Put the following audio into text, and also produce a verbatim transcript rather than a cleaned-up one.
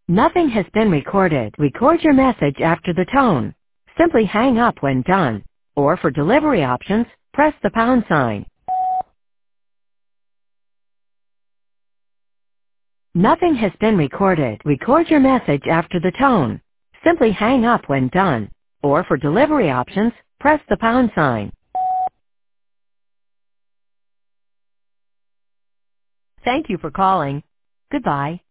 Nothing has been recorded. Record your message after the tone. Simply hang up when done. Or for delivery options, press the pound sign. Nothing has been recorded. Record your message after the tone. Simply hang up when done. Or for delivery options, press the pound sign. Thank you for calling. Goodbye.